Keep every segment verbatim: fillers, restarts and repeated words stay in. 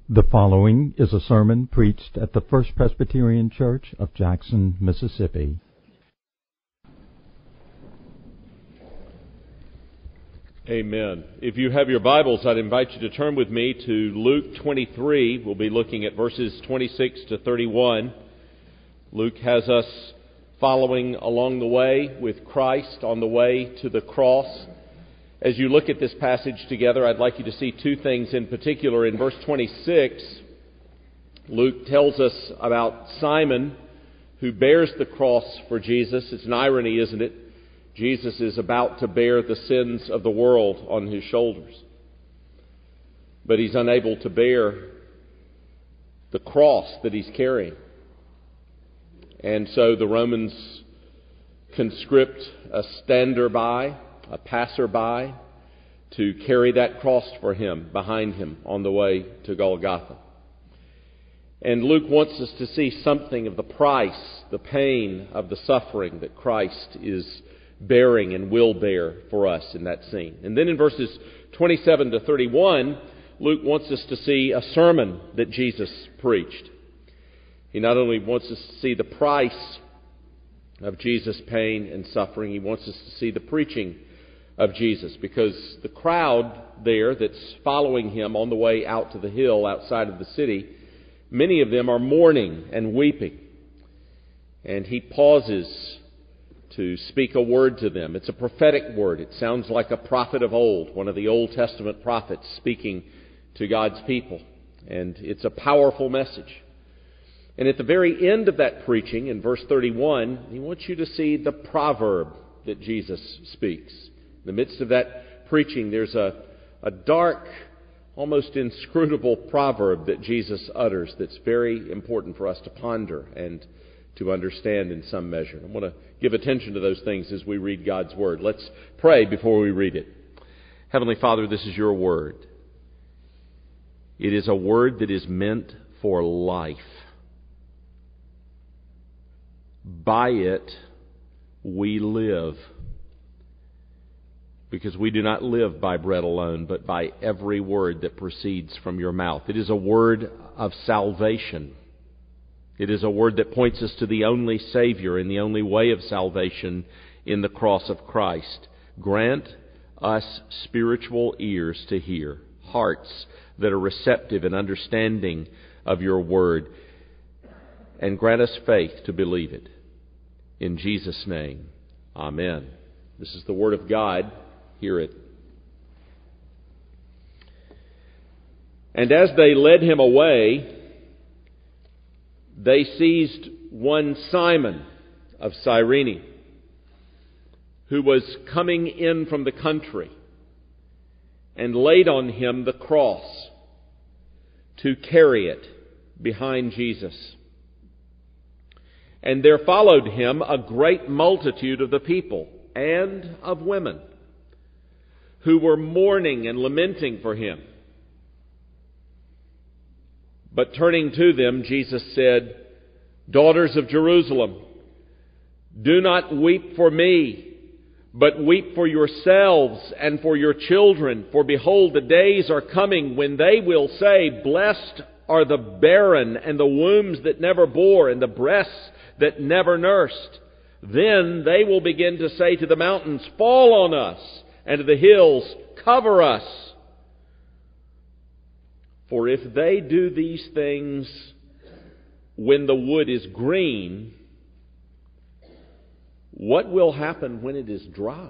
The following is a sermon preached at the First Presbyterian Church of Jackson, Mississippi. Amen. If you have your Bibles, I'd invite you to turn with me to Luke twenty-three. We'll be looking at verses twenty-six to thirty-one. Luke has us following along the way with Christ on the way to the cross. As you look at this passage together, I'd like you to see two things in particular. In verse twenty-six, Luke tells us about Simon, who bears the cross for Jesus. It's an irony, isn't it? Jesus is about to bear the sins of the world on his shoulders. But he's unable to bear the cross that he's carrying. And so the Romans conscript a stander-by, a passerby, to carry that cross for him, behind him, on the way to Golgotha. And Luke wants us to see something of the price, the pain of the suffering that Christ is bearing and will bear for us in that scene. And then in verses twenty-seven to thirty-one, Luke wants us to see a sermon that Jesus preached. He not only wants us to see the price of Jesus' pain and suffering, he wants us to see the preaching of Jesus, because the crowd there that's following him on the way out to the hill outside of the city, many of them are mourning and weeping. And he pauses to speak a word to them. It's a prophetic word. It sounds like a prophet of old, one of the Old Testament prophets speaking to God's people. And it's a powerful message. And at the very end of that preaching, in verse thirty-one, he wants you to see the proverb that Jesus speaks. In the midst of that preaching, there's a, a dark, almost inscrutable proverb that Jesus utters that's very important for us to ponder and to understand in some measure. I want to give attention to those things as we read God's Word. Let's pray before we read it. Heavenly Father, this is your Word. It is a Word that is meant for life. By it, we live. Because we do not live by bread alone, but by every word that proceeds from your mouth. It is a word of salvation. It is a word that points us to the only Savior and the only way of salvation in the cross of Christ. Grant us spiritual ears to hear, hearts that are receptive and understanding of your word, and grant us faith to believe it. In Jesus' name, amen. This is the word of God. Hear it. And as they led him away, they seized one Simon of Cyrene, who was coming in from the country, and laid on him the cross to carry it behind Jesus. And there followed him a great multitude of the people and of women, who were mourning and lamenting for him. But turning to them, Jesus said, "Daughters of Jerusalem, do not weep for me, but weep for yourselves and for your children. For behold, the days are coming when they will say, Blessed are the barren and the wombs that never bore and the breasts that never nursed. Then they will begin to say to the mountains, Fall on us, and to the hills, cover us. For if they do these things when the wood is green, what will happen when it is dry?"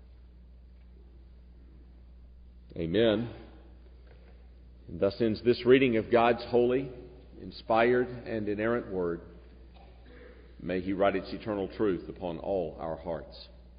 Amen. And thus ends this reading of God's holy, inspired, and inerrant word. May He write its eternal truth upon all our hearts.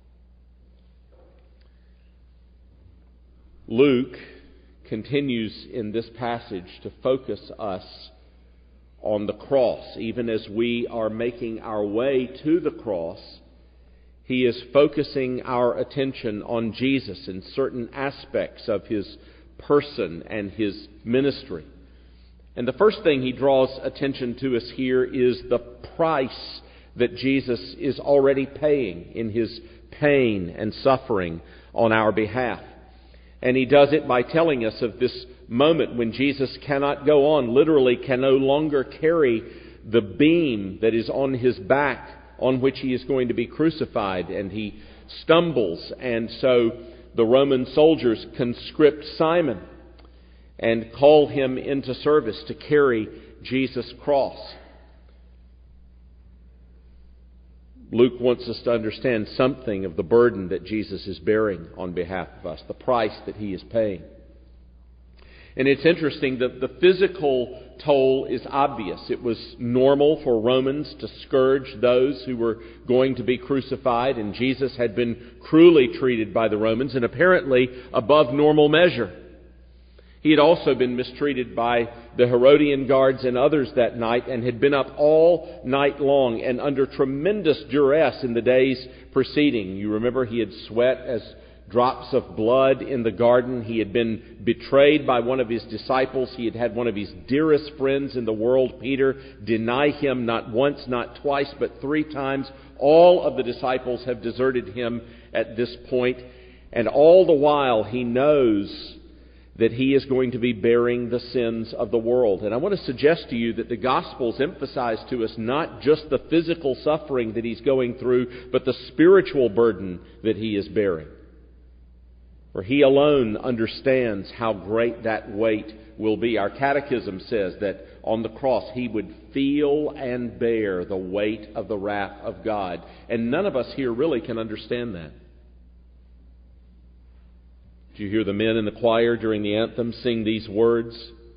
Luke continues in this passage to focus us on the cross. Even as we are making our way to the cross, he is focusing our attention on Jesus and certain aspects of his person and his ministry. And the first thing he draws attention to us here is the price that Jesus is already paying in his pain and suffering on our behalf. And he does it by telling us of this moment when Jesus cannot go on, literally can no longer carry the beam that is on his back on which he is going to be crucified, and he stumbles. And so the Roman soldiers conscript Simon and call him into service to carry Jesus' cross. Luke wants us to understand something of the burden that Jesus is bearing on behalf of us, the price that he is paying. And it's interesting that the physical toll is obvious. It was normal for Romans to scourge those who were going to be crucified, and Jesus had been cruelly treated by the Romans, and apparently above normal measure. He had also been mistreated by the Herodian guards and others that night, and had been up all night long and under tremendous duress in the days preceding. You remember he had sweat as drops of blood in the garden. He had been betrayed by one of his disciples. He had had one of his dearest friends in the world, Peter, deny him not once, not twice, but three times. All of the disciples have deserted him at this point. And all the while he knows that he is going to be bearing the sins of the world. And I want to suggest to you that the Gospels emphasize to us not just the physical suffering that he's going through, but the spiritual burden that he is bearing. For he alone understands how great that weight will be. Our catechism says that on the cross he would feel and bear the weight of the wrath of God. And none of us here really can understand that. Did you hear the men in the choir during the anthem sing these words?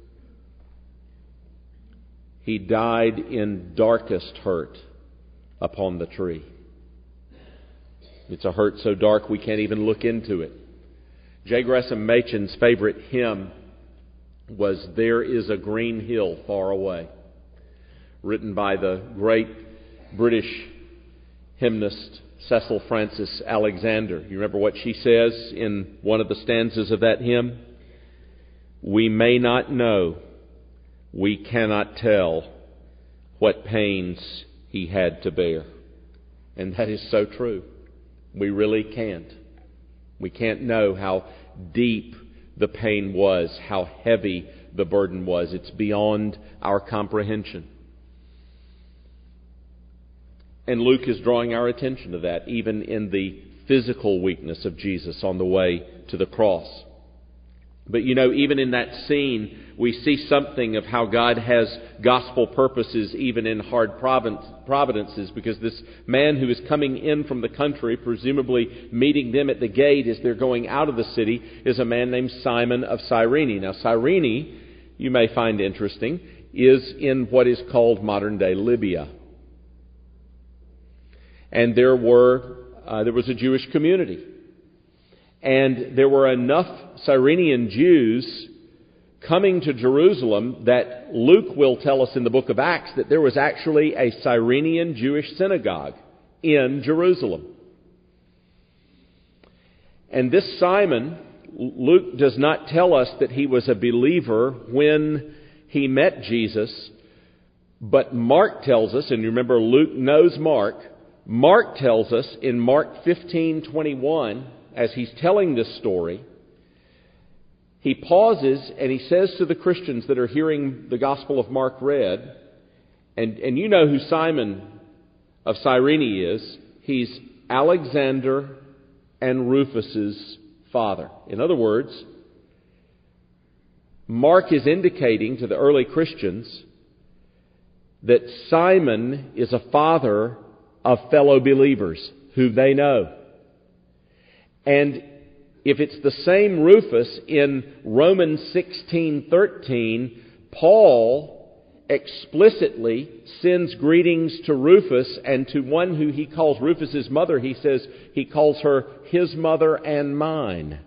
He died in darkest hurt upon the tree. It's a hurt so dark we can't even look into it. J. Gresham Machen's favorite hymn was There Is a Green Hill Far Away, written by the great British hymnist Cecil Frances Alexander. You remember what she says in one of the stanzas of that hymn? We may not know, we cannot tell what pains he had to bear. And that is so true. We really can't. We can't know how deep the pain was, how heavy the burden was. It's beyond our comprehension. And Luke is drawing our attention to that, even in the physical weakness of Jesus on the way to the cross. But you know, even in that scene, we see something of how God has gospel purposes even in hard providences, because this man who is coming in from the country, presumably meeting them at the gate as they're going out of the city, is a man named Simon of Cyrene. Now, Cyrene, you may find interesting, is in what is called modern-day Libya. And there were uh, there was a Jewish community. And there were enough Cyrenian Jews coming to Jerusalem that Luke will tell us in the book of Acts that there was actually a Cyrenian Jewish synagogue in Jerusalem. And this Simon, Luke does not tell us that he was a believer when he met Jesus, but Mark tells us, and remember Luke knows Mark, Mark tells us in Mark fifteen twenty-one, as he's telling this story, he pauses and he says to the Christians that are hearing the Gospel of Mark read, and, and you know who Simon of Cyrene is. He's Alexander and Rufus's father. In other words, Mark is indicating to the early Christians that Simon is a father of fellow believers who they know. And if it's the same Rufus in Romans sixteen thirteen, Paul explicitly sends greetings to Rufus, and to one who he calls Rufus's mother, he says he calls her his mother and mine.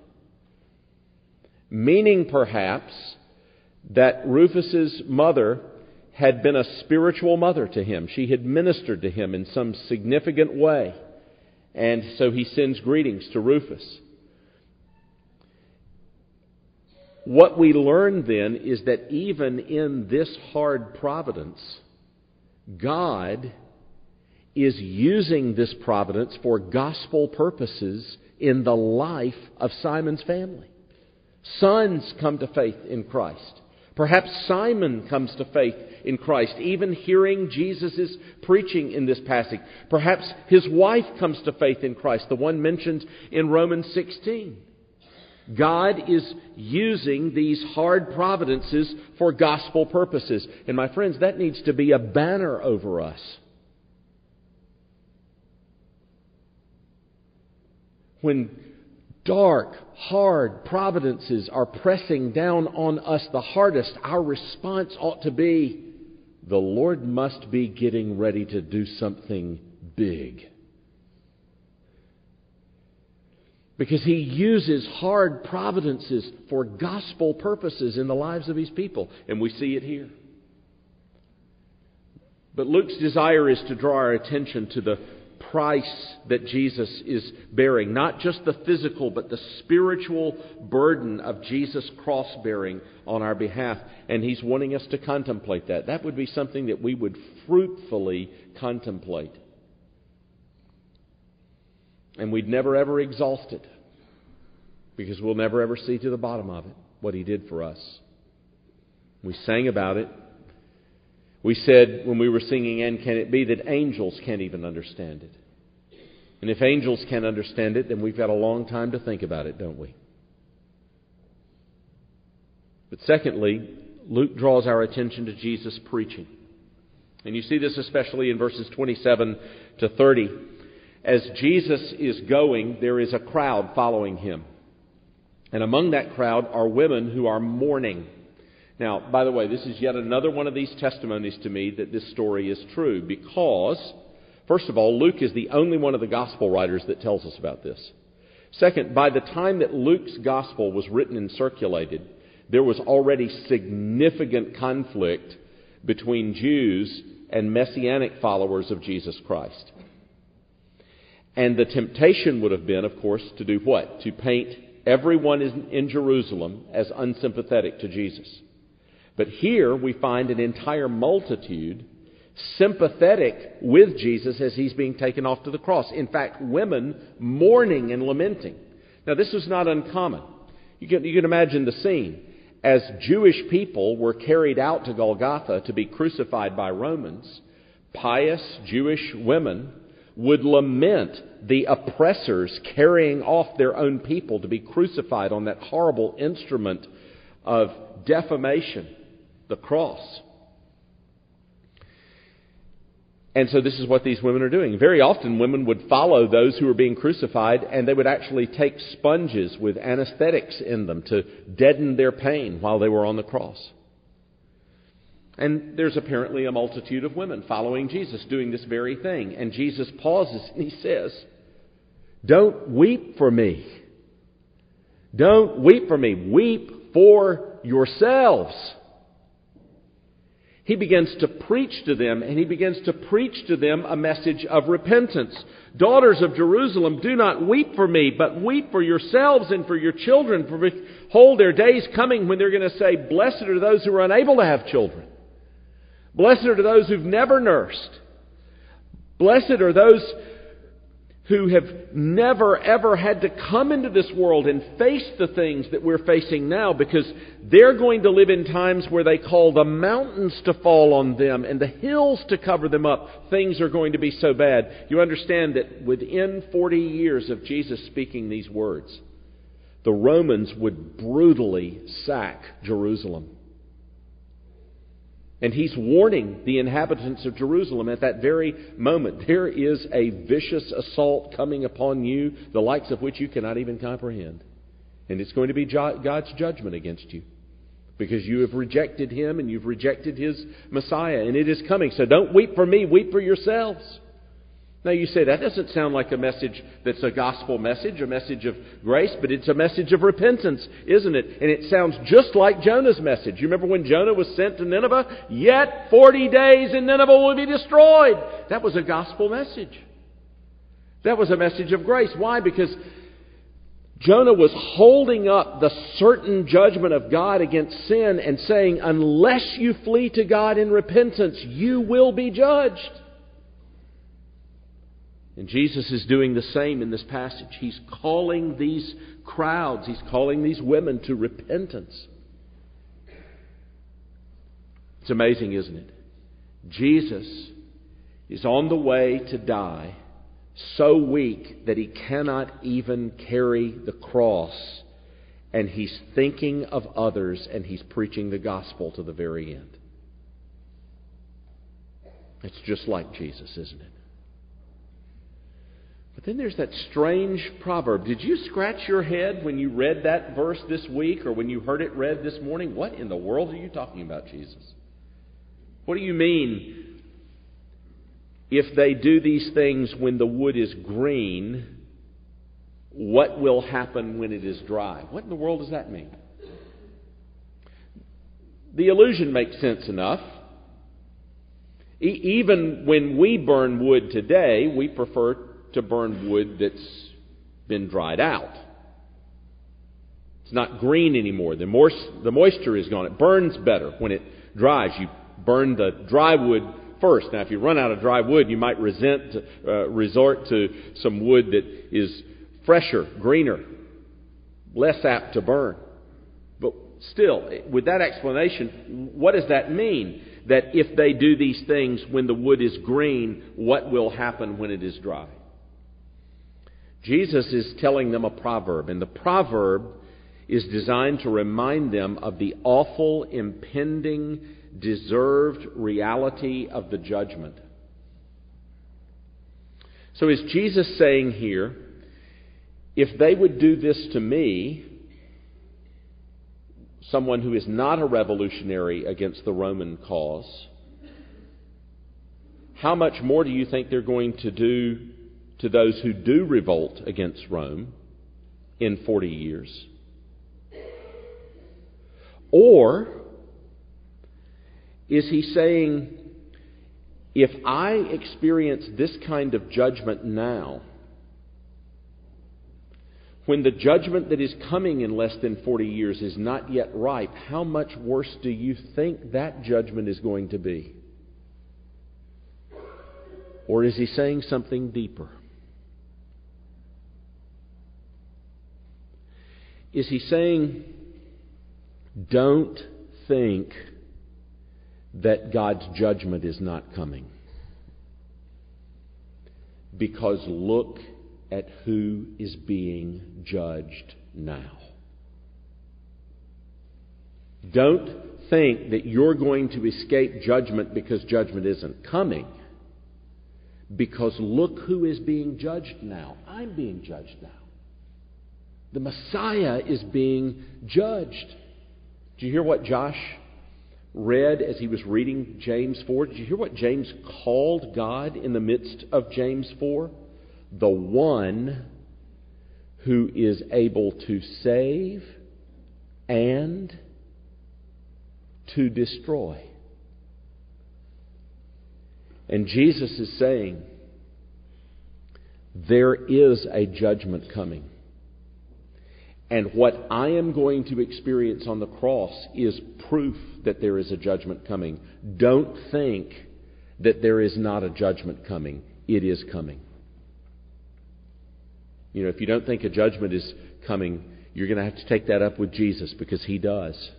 Meaning perhaps that Rufus's mother had been a spiritual mother to him. She had ministered to him in some significant way. And so he sends greetings to Rufus. What we learn then is that even in this hard providence, God is using this providence for gospel purposes in the life of Simon's family. Sons come to faith in Christ. Perhaps Simon comes to faith in Christ, even hearing Jesus' preaching in this passage. Perhaps his wife comes to faith in Christ, the one mentioned in Romans sixteen. God is using these hard providences for gospel purposes. And my friends, that needs to be a banner over us. When dark, hard providences are pressing down on us the hardest, our response ought to be, the Lord must be getting ready to do something big. Because He uses hard providences for gospel purposes in the lives of His people. And we see it here. But Luke's desire is to draw our attention to the price that Jesus is bearing. Not just the physical, but the spiritual burden of Jesus' cross-bearing on our behalf. And He's wanting us to contemplate that. That would be something that we would fruitfully contemplate. And we'd never ever exhaust it. Because we'll never ever see to the bottom of it what He did for us. We sang about it. We said when we were singing, "And can it be that angels can't even understand it?" And if angels can't understand it, then we've got a long time to think about it, don't we? But secondly, Luke draws our attention to Jesus' preaching. And you see this especially in verses twenty-seven to thirty. As Jesus is going, there is a crowd following Him. And among that crowd are women who are mourning. Now, by the way, this is yet another one of these testimonies to me that this story is true. Because, first of all, Luke is the only one of the gospel writers that tells us about this. Second, by the time that Luke's gospel was written and circulated, there was already significant conflict between Jews and Messianic followers of Jesus Christ. And the temptation would have been, of course, to do what? To paint everyone in Jerusalem as unsympathetic to Jesus. But here we find an entire multitude sympathetic with Jesus as He's being taken off to the cross. In fact, women mourning and lamenting. Now, this was not uncommon. You can, you can imagine the scene. As Jewish people were carried out to Golgotha to be crucified by Romans, pious Jewish women would lament the oppressors carrying off their own people to be crucified on that horrible instrument of defamation, the cross. And so this is what these women are doing. Very often women would follow those who were being crucified, and they would actually take sponges with anesthetics in them to deaden their pain while they were on the cross. And there's apparently a multitude of women following Jesus doing this very thing. And Jesus pauses and He says, "Don't weep for me. Don't weep for me. Weep for yourselves." He begins to preach to them, and He begins to preach to them a message of repentance. "Daughters of Jerusalem, do not weep for me, but weep for yourselves and for your children. For behold, there are days coming when they're going to say, 'Blessed are those who are unable to have children. Blessed are those who've never nursed. Blessed are those who have never ever had to come into this world and face the things that we're facing now, because they're going to live in times where they call the mountains to fall on them and the hills to cover them up. Things are going to be so bad.'" You understand that within forty years of Jesus speaking these words, the Romans would brutally sack Jerusalem. And He's warning the inhabitants of Jerusalem at that very moment. There is a vicious assault coming upon you, the likes of which you cannot even comprehend. And it's going to be God's judgment against you, because you have rejected Him and you've rejected His Messiah. And it is coming. So don't weep for me, weep for yourselves. Now you say, that doesn't sound like a message that's a gospel message, a message of grace, but it's a message of repentance, isn't it? And it sounds just like Jonah's message. You remember when Jonah was sent to Nineveh? "Yet forty days and Nineveh will be destroyed." That was a gospel message. That was a message of grace. Why? Because Jonah was holding up the certain judgment of God against sin and saying, unless you flee to God in repentance, you will be judged. And Jesus is doing the same in this passage. He's calling these crowds, He's calling these women to repentance. It's amazing, isn't it? Jesus is on the way to die, so weak that He cannot even carry the cross, and He's thinking of others, and He's preaching the gospel to the very end. It's just like Jesus, isn't it? But then there's that strange proverb. Did you scratch your head when you read that verse this week, or when you heard it read this morning? What in the world are you talking about, Jesus? What do you mean, if they do these things when the wood is green, what will happen when it is dry? What in the world does that mean? The allusion makes sense enough. E- even when we burn wood today, we prefer to burn wood that's been dried out. It's not green anymore. The, more, the moisture is gone. It burns better when it dries. You burn the dry wood first. Now, if you run out of dry wood, you might resent, uh, resort to some wood that is fresher, greener, less apt to burn. But still, with that explanation, what does that mean? That if they do these things when the wood is green, what will happen when it is dry? Jesus is telling them a proverb, and the proverb is designed to remind them of the awful, impending, deserved reality of the judgment. So is Jesus saying here, if they would do this to me, someone who is not a revolutionary against the Roman cause, how much more do you think they're going to do to those who do revolt against Rome in forty years? Or is He saying, if I experience this kind of judgment now, when the judgment that is coming in less than forty years is not yet ripe, how much worse do you think that judgment is going to be? Or is He saying something deeper? Is He saying, don't think that God's judgment is not coming, because look at who is being judged now. Don't think that you're going to escape judgment because judgment isn't coming, because look who is being judged now. I'm being judged now. The Messiah is being judged. Did you hear what Josh read as he was reading James four? Did you hear what James called God in the midst of James four? The one who is able to save and to destroy. And Jesus is saying, there is a judgment coming. And what I am going to experience on the cross is proof that there is a judgment coming. Don't think that there is not a judgment coming. It is coming. You know, if you don't think a judgment is coming, you're going to have to take that up with Jesus, because He does.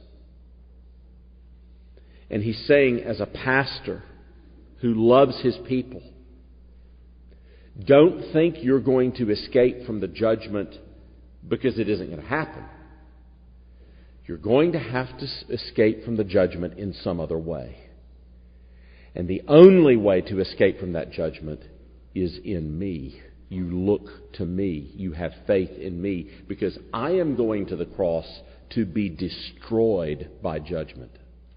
And He's saying, as a pastor who loves his people, don't think you're going to escape from the judgment because it isn't going to happen. You're going to have to escape from the judgment in some other way. And the only way to escape from that judgment is in me. You look to me. You have faith in me, because I am going to the cross to be destroyed by judgment.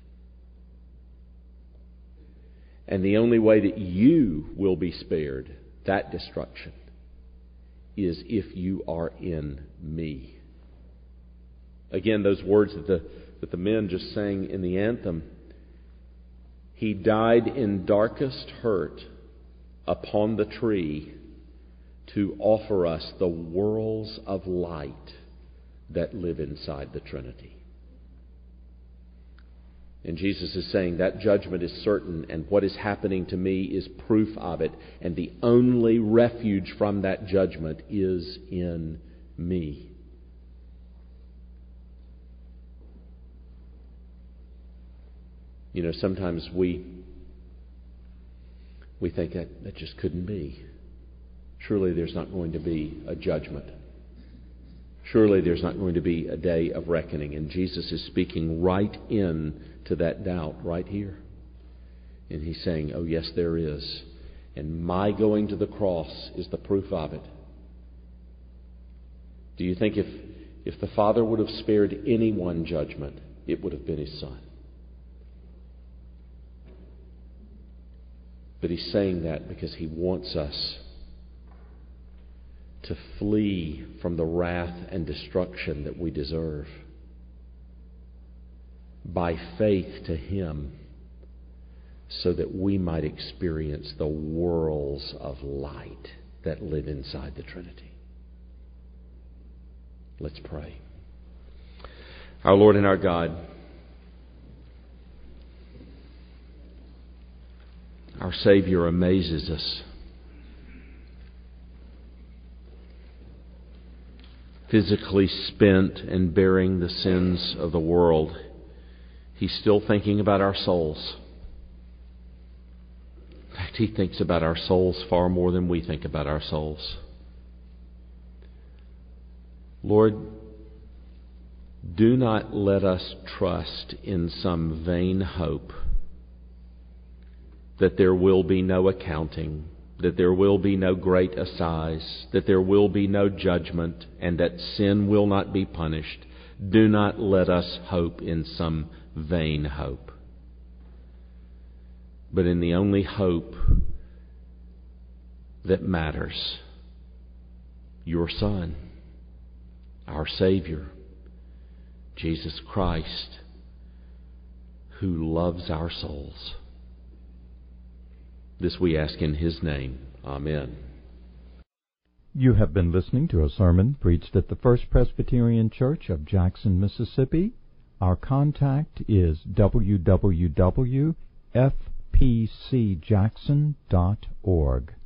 And the only way that you will be spared that destruction is if you are in me. Again, those words that the, that the men just sang in the anthem. He died in darkest hurt upon the tree to offer us the worlds of light that live inside the Trinity. And Jesus is saying that judgment is certain, and what is happening to me is proof of it. And the only refuge from that judgment is in me. You know, sometimes we we think that that just couldn't be. Surely there's not going to be a judgment. Surely there's not going to be a day of reckoning. And Jesus is speaking right in to that doubt right here. And He's saying, oh yes, there is. And my going to the cross is the proof of it. Do you think if, if the Father would have spared any one judgment, it would have been His Son? But He's saying that because He wants us to flee from the wrath and destruction that we deserve by faith to Him, so that we might experience the worlds of light that live inside the Trinity. Let's pray. Our Lord and our God, our Savior amazes us. Physically spent and bearing the sins of the world, He's still thinking about our souls. In fact, He thinks about our souls far more than we think about our souls. Lord, do not let us trust in some vain hope that there will be no accounting, that there will be no great assize, that there will be no judgment, and that sin will not be punished. Do not let us hope in some vain hope, but in the only hope that matters, your Son, our Savior, Jesus Christ, who loves our souls. This we ask in His name. Amen. You have been listening to a sermon preached at the First Presbyterian Church of Jackson, Mississippi. Our contact is w w w dot f p c jackson dot org.